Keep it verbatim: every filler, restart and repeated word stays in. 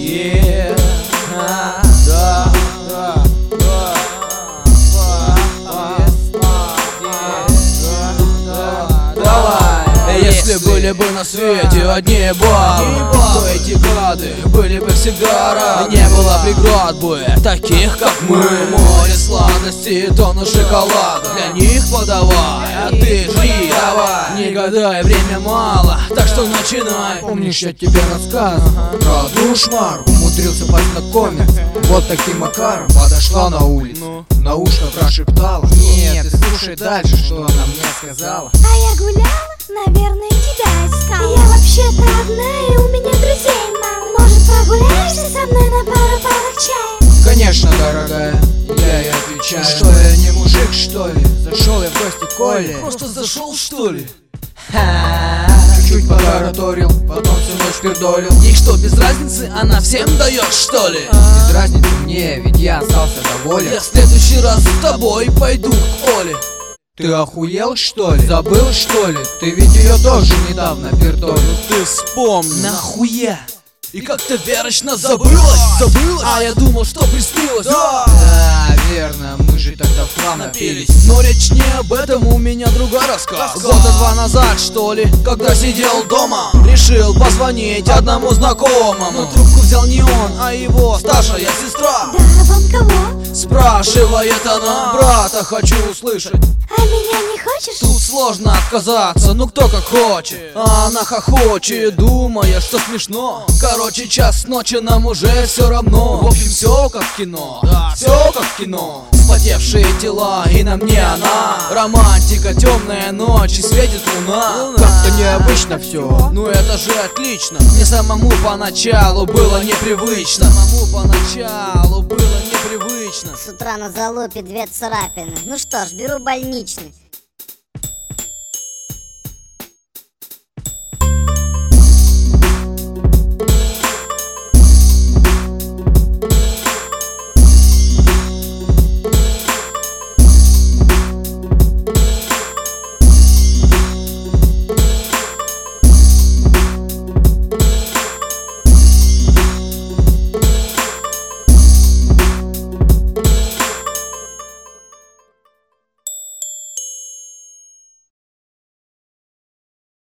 Yeah, а, да, да, да, давай. Если были бы на свете одни бабы, то эти гады были бы всегда рады. Не было преград бы таких, как мы. Море сладости, тонну шоколада для них подавай, а ты жри, давай. Не гадай, время мало, так что начинай. Помнишь, я тебе рассказывал про одну шмару? Умудрился познакомиться вот таким макаром. Подошла на улицу, на ушко прошептала: нет, ты слушай дальше, что она мне сказала. А я гуляла, наверное, тебя искала. Я вообще-то одна, и у меня друзей мало. Может, прогуляешься со мной на пару парах чая? Конечно, дорогая, я ей отвечаю: что я не мужик, что ли? Зашел я в гости к Коле. Просто зашел, что ли? Чуть-чуть потараторил, потом всю ночь пердолил. Ей что, без разницы, она всем дает, что ли? Без разницы мне, ведь я остался доволен. Я в следующий раз с тобой пойду к Оле. Ты охуел, что ли? Забыл, что ли? Ты ведь ее тоже недавно пердолил. Ты вспомни, нахуя? И как-то верочно забылась, забылась. А я думал, что приснилось. Да, да, верно, мы же тогда в хлам напились. Но речь не об этом, у меня другой рассказ. Года два назад, что ли, когда сидел дома, решил позвонить одному знакомому. Но трубку взял не он, а его старшая сестра. Да, вам кого? Спрашивает она: брата хочу услышать. А меня не хочешь? Тут сложно отказаться, ну кто как хочет. А она хохочет, думая, что смешно. Короче, час ночи, нам уже все равно. В общем, все как в кино, да, все как в кино. Вспотевшие тела, и на мне она. Романтика, темная ночь, и светит луна. Как-то необычно все. Ну это же отлично. Мне самому поначалу было непривычно. Самому поначалу было непривычно. С утра на залупе две царапины. Ну что ж, беру больничный.